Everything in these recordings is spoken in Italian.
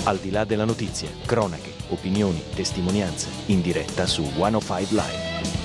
Al di là della notizia, cronache, opinioni, testimonianze, in diretta su 105 Live.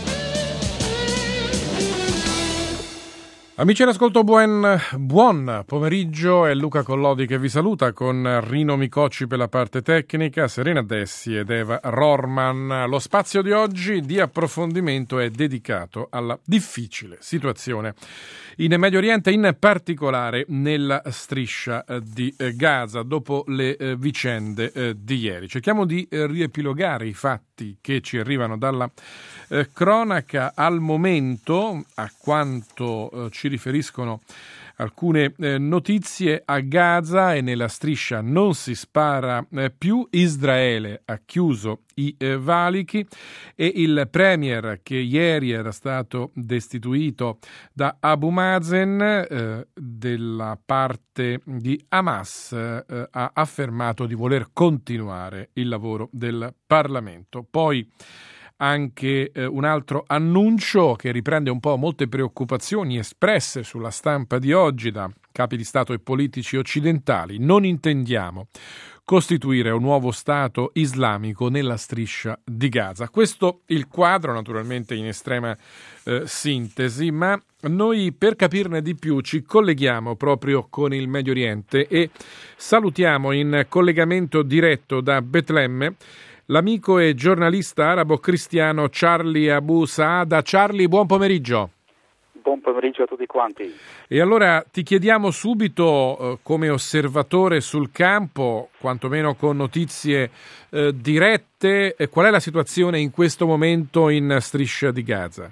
Amici all'ascolto, buon pomeriggio, è Luca Collodi che vi saluta con Rino Micocci per la parte tecnica, Serena Dessi ed Eva Rorman. Lo spazio di oggi di approfondimento è dedicato alla difficile situazione in Medio Oriente, in particolare nella striscia di Gaza, dopo le vicende di ieri. Cerchiamo di riepilogare i fatti che ci arrivano dalla cronaca. Al momento, a quanto ci riferiscono alcune notizie, a Gaza e nella striscia non si spara più. Israele ha chiuso i valichi e il premier, che ieri era stato destituito da Abu Mazen della parte di Hamas, ha affermato di voler continuare il lavoro del Parlamento. Poi anche un altro annuncio che riprende un po' molte preoccupazioni espresse sulla stampa di oggi da capi di Stato e politici occidentali. Non intendiamo costituire un nuovo Stato islamico nella striscia di Gaza. Questo il quadro, naturalmente in estrema sintesi, ma noi per capirne di più ci colleghiamo proprio con il Medio Oriente e salutiamo in collegamento diretto da Betlemme l'amico e giornalista arabo-cristiano Charlie Abu Saada. Charlie, buon pomeriggio. Buon pomeriggio a tutti quanti. E allora ti chiediamo subito, come osservatore sul campo, quantomeno con notizie dirette, qual è la situazione in questo momento in striscia di Gaza?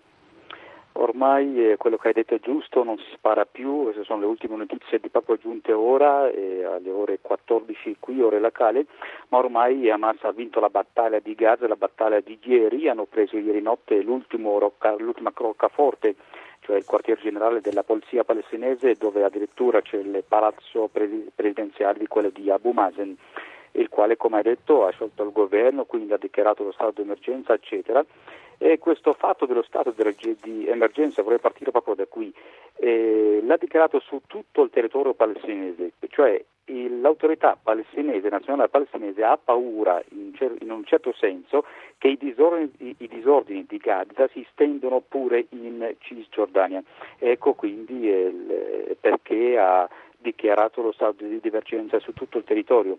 Ormai quello che hai detto è giusto, non si spara più, queste sono le ultime notizie di proprio giunte ora, alle ore 14 qui, ore locali, ma ormai Hamas ha vinto la battaglia di Gaza, la battaglia di ieri, hanno preso ieri notte l'ultima roccaforte, cioè il quartier generale della polizia palestinese, dove addirittura c'è il palazzo presidenziale di quello di Abu Mazen, il quale, come hai detto, ha sciolto il governo, quindi ha dichiarato lo stato di emergenza, eccetera. E questo fatto dello stato di emergenza, vorrei partire proprio da qui, l'ha dichiarato su tutto il territorio palestinese, cioè l'autorità palestinese, nazionale palestinese, ha paura in un certo senso che i disordini di Gaza si stendono pure in Cisgiordania. Ecco quindi perché ha dichiarato lo stato di emergenza su tutto il territorio.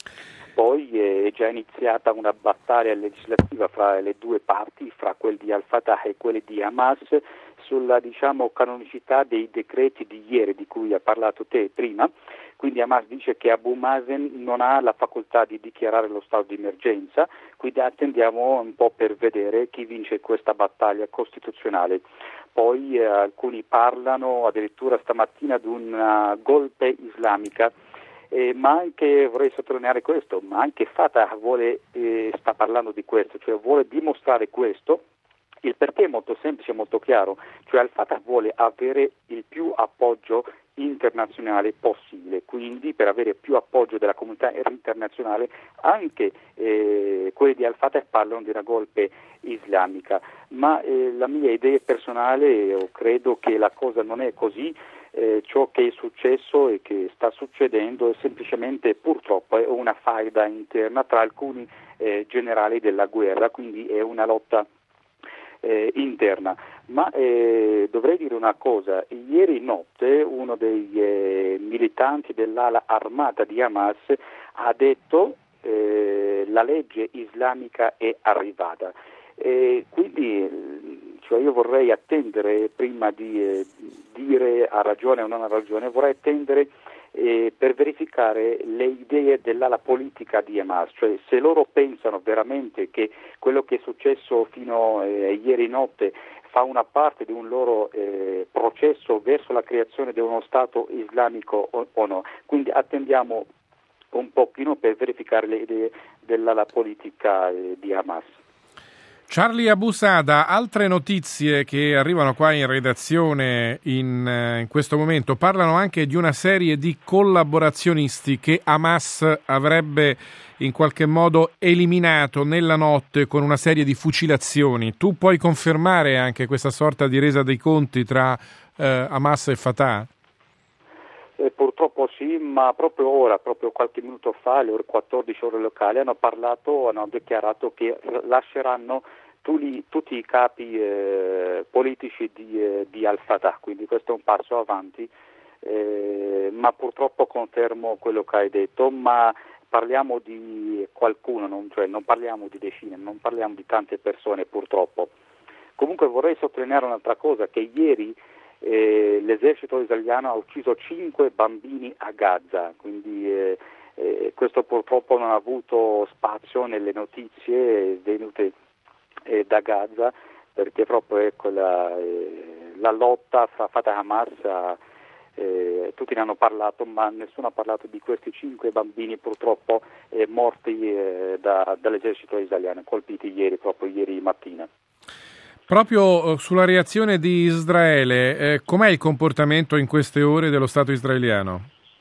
Poi è già iniziata una battaglia legislativa fra le due parti, fra quelli di Al-Fatah e quelli di Hamas, sulla canonicità dei decreti di ieri di cui ha parlato te prima. Quindi Hamas dice che Abu Mazen non ha la facoltà di dichiarare lo stato di emergenza, quindi attendiamo un po' per vedere chi vince questa battaglia costituzionale. Poi alcuni parlano addirittura stamattina di una golpe islamica. Ma anche, vorrei sottolineare questo, ma anche Fatah sta parlando di questo, cioè vuole dimostrare questo. Il perché è molto semplice e molto chiaro, cioè Al-Fatah vuole avere il più appoggio internazionale possibile, quindi per avere più appoggio della comunità internazionale anche quelli di Al-Fatah parlano di una golpe islamica, ma la mia idea personale, io credo che la cosa non è così. Ciò che è successo e che sta succedendo è semplicemente, purtroppo, è una faida interna tra alcuni generali della guerra, quindi è una lotta interna. Ma dovrei dire una cosa: ieri notte uno dei militanti dell'ala armata di Hamas ha detto la legge islamica è arrivata. Quindi io vorrei attendere prima di dire ha ragione o non ha ragione, vorrei attendere per verificare le idee dell'ala politica di Hamas, cioè se loro pensano veramente che quello che è successo fino a ieri notte fa una parte di un loro processo verso la creazione di uno Stato islamico o no. Quindi attendiamo un pochino per verificare le idee dell'ala politica di Hamas. Charlie Abu Saada, altre notizie che arrivano qua in redazione in questo momento parlano anche di una serie di collaborazionisti che Hamas avrebbe in qualche modo eliminato nella notte con una serie di fucilazioni. Tu puoi confermare anche questa sorta di resa dei conti tra Hamas e Fatah? Purtroppo sì, ma proprio ora, proprio qualche minuto fa, alle ore 14 ore locali, hanno dichiarato che lasceranno tutti i capi politici di Al-Fatah, quindi questo è un passo avanti, ma purtroppo confermo quello che hai detto, ma parliamo di qualcuno, non parliamo di decine, non parliamo di tante persone purtroppo. Comunque vorrei sottolineare un'altra cosa, che ieri l'esercito israeliano ha ucciso 5 bambini a Gaza, quindi questo purtroppo non ha avuto spazio nelle notizie venute da Gaza, perché proprio ecco, la lotta fra Fatah e Hamas tutti ne hanno parlato, ma nessuno ha parlato di questi 5 bambini purtroppo morti dall'esercito israeliano, colpiti proprio ieri mattina. Proprio sulla reazione di Israele, com'è il comportamento in queste ore dello Stato israeliano?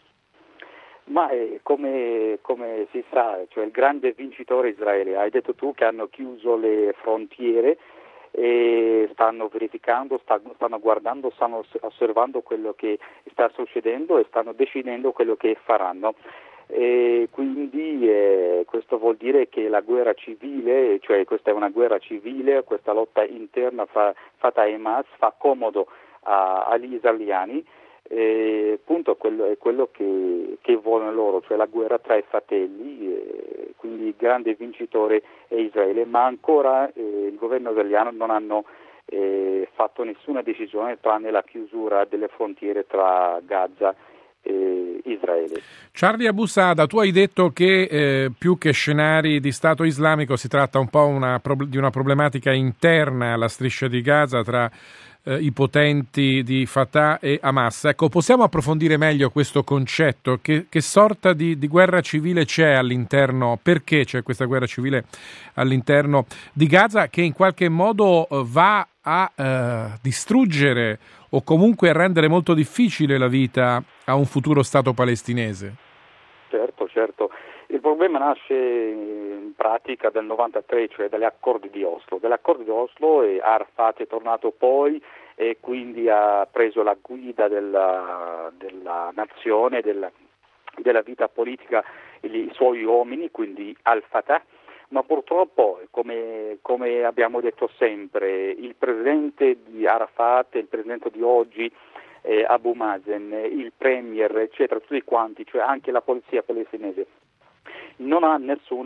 Ma come si sa, cioè il grande vincitore Israele, hai detto tu che hanno chiuso le frontiere e stanno verificando, stanno guardando, stanno osservando quello che sta succedendo e stanno decidendo quello che faranno. E quindi questo vuol dire che la guerra civile, cioè questa è una guerra civile, questa lotta interna fra Fatah e Hamas fa comodo agli israeliani, appunto è quello che vogliono loro, cioè la guerra tra i fratelli, quindi il grande vincitore è Israele, ma ancora il governo israeliano non hanno fatto nessuna decisione tranne la chiusura delle frontiere tra Gaza e Israele. Charlie Abu Saada, tu hai detto che più che scenari di Stato islamico si tratta un po' di una problematica interna alla striscia di Gaza tra i potenti di Fatah e Hamas. Ecco, possiamo approfondire meglio questo concetto? Che sorta di guerra civile c'è all'interno? Perché c'è questa guerra civile all'interno di Gaza che in qualche modo va a distruggere o comunque a rendere molto difficile la vita a un futuro Stato palestinese? Certo. Il problema nasce in pratica dal 93, cioè dagli accordi di Oslo. Dall'accordo di Oslo Arafat è tornato poi e quindi ha preso la guida della nazione, della vita politica, i suoi uomini, quindi Al-Fatah. Ma purtroppo, come abbiamo detto sempre, il presidente di Arafat, il presidente di oggi, Abu Mazen, il premier, eccetera, tutti quanti, cioè anche la polizia palestinese, non ha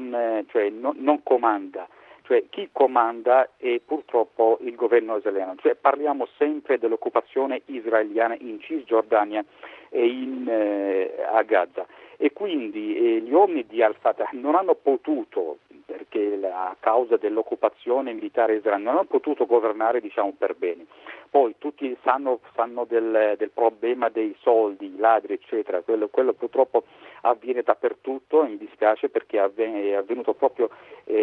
non comanda. Cioè chi comanda è purtroppo il governo israeliano, cioè parliamo sempre dell'occupazione israeliana in Cisgiordania e a Gaza, e quindi gli uomini di Al-Fatah non hanno potuto, perché a causa dell'occupazione militare israeliana non hanno potuto governare per bene. Poi tutti sanno del problema dei soldi, i ladri eccetera, quello purtroppo avviene dappertutto, mi dispiace perché è avvenuto proprio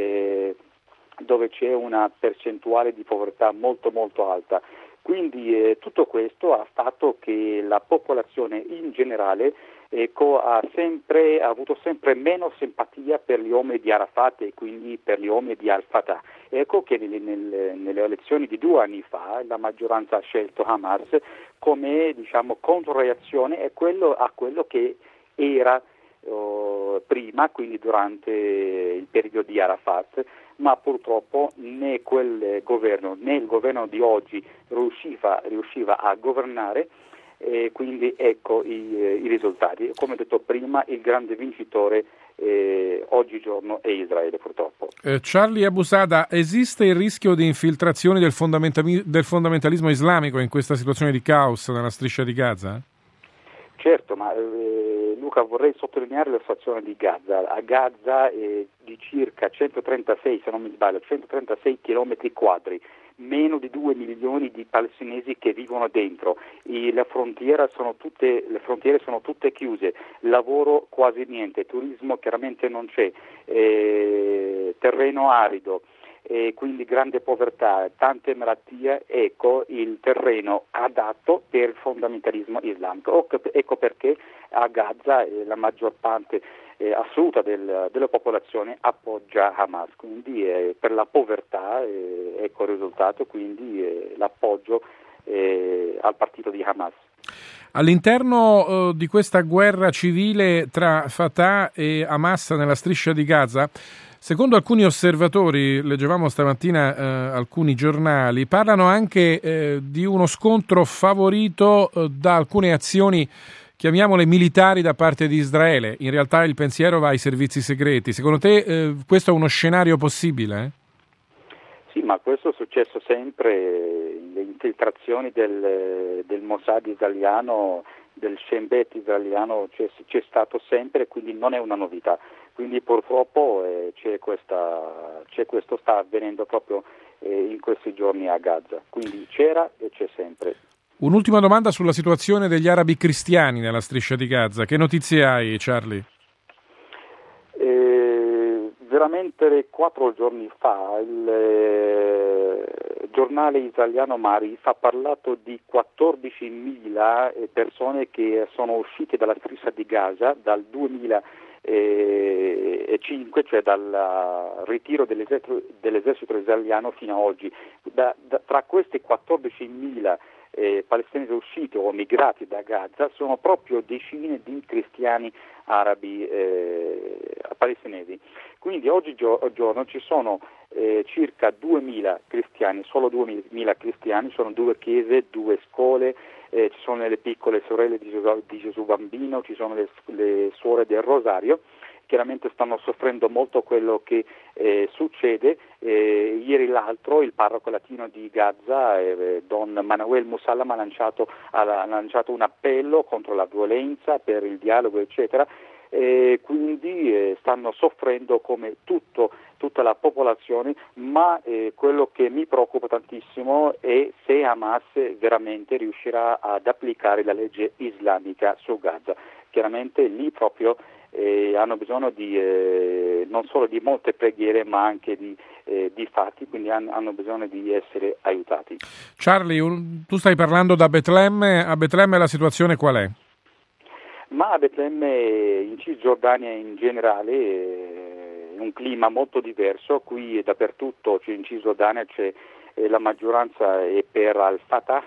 dove c'è una percentuale di povertà molto molto alta. Quindi tutto questo ha fatto che la popolazione in generale ha avuto sempre meno simpatia per gli uomini di Arafat e quindi per gli uomini di Al-Fatah. Ecco che nelle elezioni di 2 anni fa la maggioranza ha scelto Hamas come controreazione a quello che era prima, quindi durante il periodo di Arafat, ma purtroppo né quel governo né il governo di oggi riusciva a governare, e quindi ecco i risultati. Come detto prima, il grande vincitore oggigiorno è Israele, purtroppo. Charlie Abu Saada, esiste il rischio di infiltrazioni del fondamentalismo islamico in questa situazione di caos nella striscia di Gaza? Certo, ma Luca, vorrei sottolineare la situazione di Gaza. A Gaza di circa 136, se non mi sbaglio, 136 chilometri quadri, meno di 2 milioni di palestinesi che vivono dentro. Le frontiere sono tutte chiuse, lavoro quasi niente, turismo chiaramente non c'è, terreno arido. E quindi grande povertà, tante malattie, ecco il terreno adatto per il fondamentalismo islamico. Ecco perché a Gaza la maggior parte assoluta della popolazione appoggia Hamas, quindi per la povertà ecco il risultato, quindi l'appoggio al partito di Hamas. All'interno di questa guerra civile tra Fatah e Hamas nella striscia di Gaza, secondo alcuni osservatori, leggevamo stamattina alcuni giornali, parlano anche di uno scontro favorito da alcune azioni, chiamiamole militari, da parte di Israele. In realtà il pensiero va ai servizi segreti. Secondo te questo è uno scenario possibile? Sì, ma questo è successo sempre, le infiltrazioni del Mossad israeliano, del Shin Bet israeliano c'è stato sempre, quindi non è una novità. Quindi purtroppo questo sta avvenendo proprio in questi giorni a Gaza, quindi c'era e c'è sempre. Un'ultima domanda sulla situazione degli arabi cristiani nella striscia di Gaza. Che notizie hai, Charlie? Veramente 4 giorni fa il giornale israeliano Maarif ha parlato di 14.000 persone che sono uscite dalla striscia di Gaza dal 2005, cioè dal ritiro dell'esercito israeliano fino ad oggi. Tra questi 14.000 palestinesi usciti o migrati da Gaza sono proprio decine di cristiani arabi palestinesi. Quindi oggigiorno ci sono circa 2.000 cristiani, solo 2.000 cristiani, sono 2 chiese, 2 scuole, ci sono le piccole sorelle di Gesù Bambino, ci sono le suore del Rosario. Chiaramente stanno soffrendo molto quello che succede. Ieri l'altro il parroco latino di Gaza, Don Manuel Musallam, ha lanciato un appello contro la violenza, per il dialogo, eccetera. Quindi stanno soffrendo come tutta la popolazione, ma quello che mi preoccupa tantissimo è se Hamas veramente riuscirà ad applicare la legge islamica su Gaza. Chiaramente lì proprio hanno bisogno di non solo di molte preghiere, ma anche di fatti, quindi hanno bisogno di essere aiutati. Charlie, tu stai parlando da Betlemme. A Betlemme la situazione qual è? Ma a Betlemme, in Cisgiordania in generale, è un clima molto diverso. Qui dappertutto, in Cisgiordania c'è la maggioranza è per Al-Fatah.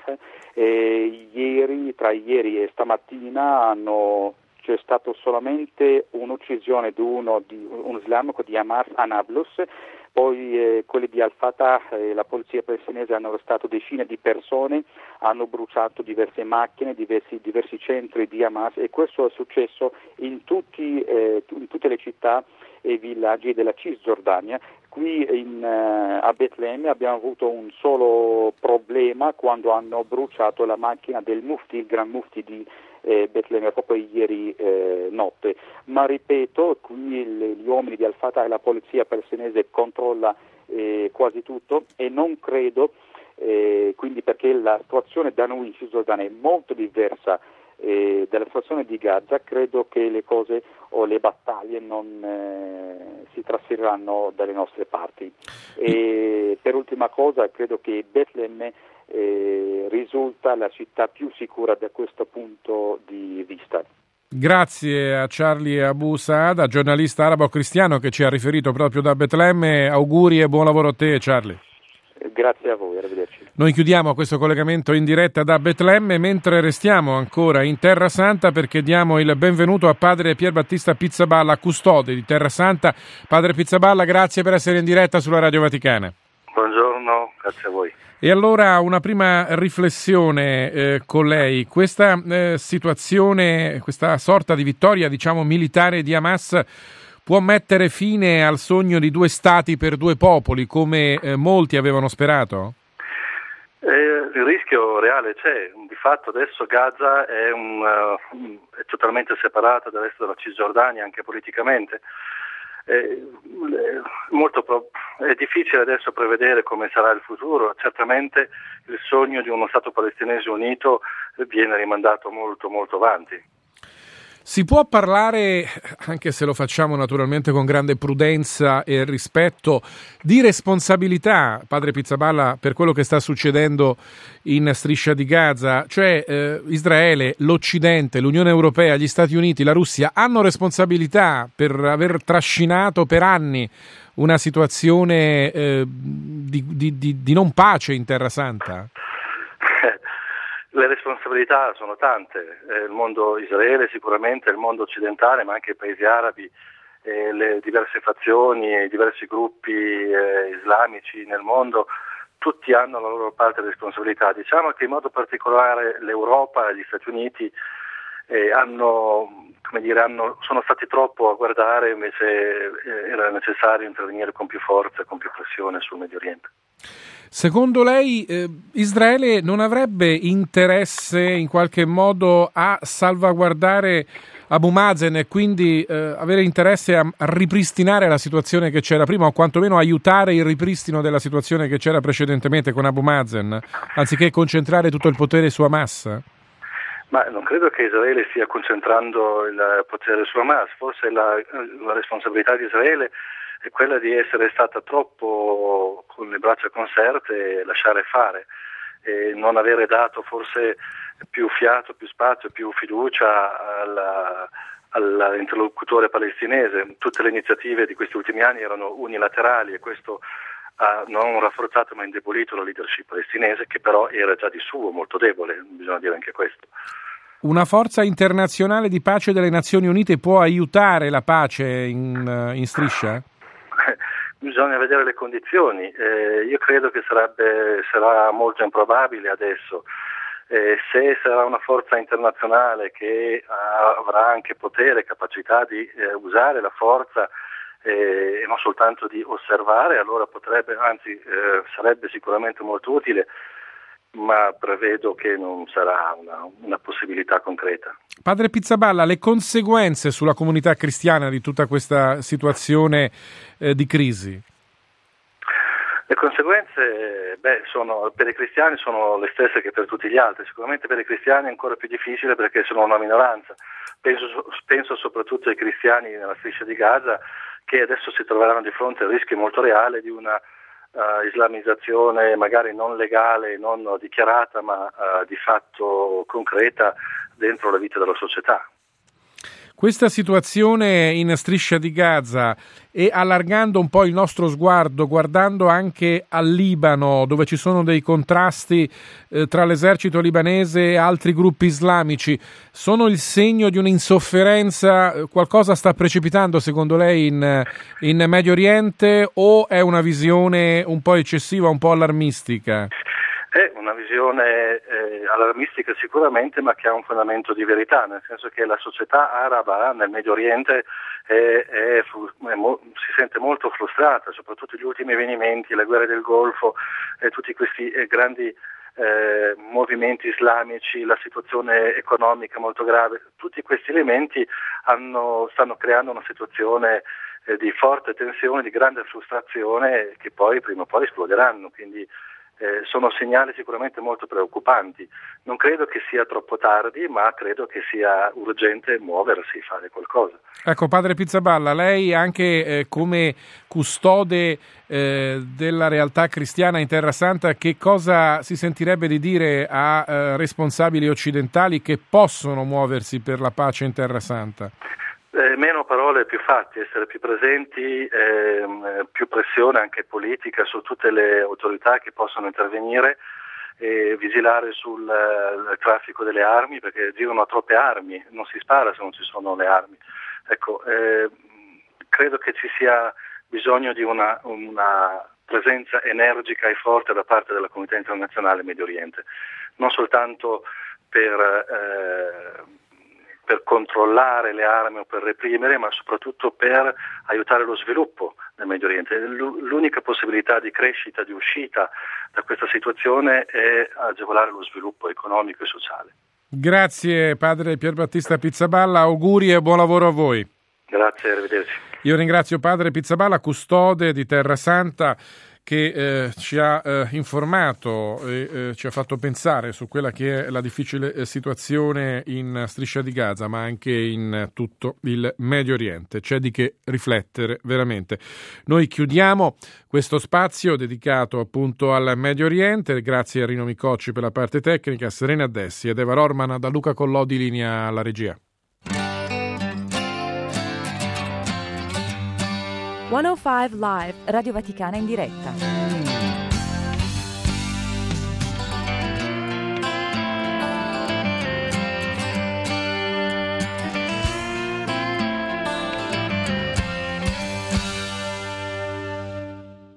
Tra ieri e stamattina c'è stato solamente un'uccisione di un islamico di Hamas a Nablus. Poi quelli di Al-Fatah e la polizia palestinese hanno arrestato decine di persone, hanno bruciato diverse macchine, diversi centri di Hamas, e questo è successo in tutte le città e villaggi della Cisgiordania. Qui a Betlemme abbiamo avuto un solo problema quando hanno bruciato la macchina del Mufti, il Gran Mufti di Betlemme, proprio ieri notte. Ma ripeto, qui gli uomini di Al-Fatah e la polizia palestinese controlla quasi tutto, e non credo, quindi, perché la situazione da noi in Cisgiordania è molto diversa dalla situazione di Gaza, credo che le cose o le battaglie non si trasferiranno dalle nostre parti. E per ultima cosa, credo che Betlemme risulta la città più sicura da questo punto di vista. Grazie a Charlie Abu Saada, giornalista arabo-cristiano che ci ha riferito proprio da Betlemme. Auguri e buon lavoro a te, Charlie. Grazie a voi, arrivederci. Noi chiudiamo questo collegamento in diretta da Betlemme, mentre restiamo ancora in Terra Santa, perché diamo il benvenuto a padre Pierbattista Pizzaballa, custode di Terra Santa. Padre Pizzaballa, grazie per essere in diretta sulla Radio Vaticana. Buongiorno, grazie a voi. E allora una prima riflessione con lei. Questa situazione, questa sorta di vittoria, diciamo, militare di Hamas può mettere fine al sogno di 2 stati per 2 popoli, come molti avevano sperato? Il rischio reale c'è. Di fatto adesso Gaza è totalmente separata dal resto della Cisgiordania, anche politicamente. È difficile adesso prevedere come sarà il futuro. Certamente il sogno di uno Stato palestinese unito viene rimandato molto molto avanti. Si può parlare, anche se lo facciamo naturalmente con grande prudenza e rispetto, di responsabilità, padre Pizzaballa, per quello che sta succedendo in Striscia di Gaza? Cioè Israele, l'Occidente, l'Unione Europea, gli Stati Uniti, la Russia hanno responsabilità per aver trascinato per anni una situazione di non pace in Terra Santa? Le responsabilità sono tante, il mondo Israele sicuramente, il mondo occidentale, ma anche i paesi arabi, le diverse fazioni e i diversi gruppi islamici nel mondo, tutti hanno la loro parte di responsabilità. Diciamo che in modo particolare l'Europa e gli Stati Uniti sono stati troppo a guardare, invece era necessario intervenire con più forza e con più pressione sul Medio Oriente. Secondo lei Israele non avrebbe interesse in qualche modo a salvaguardare Abu Mazen e quindi avere interesse a ripristinare la situazione che c'era prima o quantomeno aiutare il ripristino della situazione che c'era precedentemente con Abu Mazen, anziché concentrare tutto il potere su Hamas? Ma non credo che Israele stia concentrando il potere su Hamas, forse la responsabilità di Israele è quella di essere stata troppo con le braccia conserte e lasciare fare, e non avere dato forse più fiato, più spazio, più fiducia all'interlocutore palestinese. Tutte le iniziative di questi ultimi anni erano unilaterali e questo ha non rafforzato ma indebolito la leadership palestinese, che però era già di suo molto debole, bisogna dire anche questo. Una forza internazionale di pace delle Nazioni Unite può aiutare la pace in striscia? Bisogna vedere le condizioni. Io credo che sarà molto improbabile adesso. Se sarà una forza internazionale che avrà anche potere, capacità di usare la forza e non soltanto di osservare, allora sarebbe sicuramente molto utile, ma prevedo che non sarà una possibilità concreta. Padre Pizzaballa, le conseguenze sulla comunità cristiana di tutta questa situazione di crisi? Le conseguenze per i cristiani sono le stesse che per tutti gli altri. Sicuramente per i cristiani è ancora più difficile perché sono una minoranza. Penso soprattutto ai cristiani nella striscia di Gaza, che adesso si troveranno di fronte al rischio molto reale di una islamizzazione magari non legale, non dichiarata, ma di fatto concreta dentro la vita della società. Questa situazione in striscia di Gaza e allargando un po' il nostro sguardo, guardando anche al Libano, dove ci sono dei contrasti tra l'esercito libanese e altri gruppi islamici, sono il segno di un'insofferenza? Qualcosa sta precipitando secondo lei in Medio Oriente o è una visione un po' eccessiva, un po' allarmistica? È una visione allarmistica sicuramente, ma che ha un fondamento di verità, nel senso che la società araba nel Medio Oriente si sente molto frustrata, soprattutto gli ultimi avvenimenti, le guerre del Golfo, tutti questi grandi movimenti islamici, la situazione economica molto grave. Tutti questi elementi stanno creando una situazione di forte tensione, di grande frustrazione, che poi prima o poi esploderanno, quindi sono segnali sicuramente molto preoccupanti. Non credo che sia troppo tardi, ma credo che sia urgente muoversi, fare qualcosa. Ecco, padre Pizzaballa, lei anche come custode della realtà cristiana in Terra Santa, che cosa si sentirebbe di dire a responsabili occidentali che possono muoversi per la pace in Terra Santa? Meno parole, più fatti, essere più presenti, più pressione anche politica su tutte le autorità che possono intervenire e vigilare sul traffico delle armi, perché girano troppe armi, non si spara se non ci sono le armi. Ecco, credo che ci sia bisogno di una presenza energica e forte da parte della comunità internazionale in Medio Oriente, non soltanto per controllare le armi o per reprimere, ma soprattutto per aiutare lo sviluppo nel Medio Oriente. L'unica possibilità di crescita, di uscita da questa situazione è agevolare lo sviluppo economico e sociale. Grazie padre Pierbattista Pizzaballa, auguri e buon lavoro a voi. Grazie, arrivederci. Io ringrazio padre Pizzaballa, custode di Terra Santa, che ci ha informato e ci ha fatto pensare su quella che è la difficile situazione in Striscia di Gaza, ma anche in tutto il Medio Oriente. C'è di che riflettere veramente. Noi chiudiamo questo spazio dedicato appunto al Medio Oriente. Grazie a Rino Micocci per la parte tecnica, a Serena Dessi ed Eva Rorman, da Luca Collodi, linea alla regia. 105 Live, Radio Vaticana in diretta.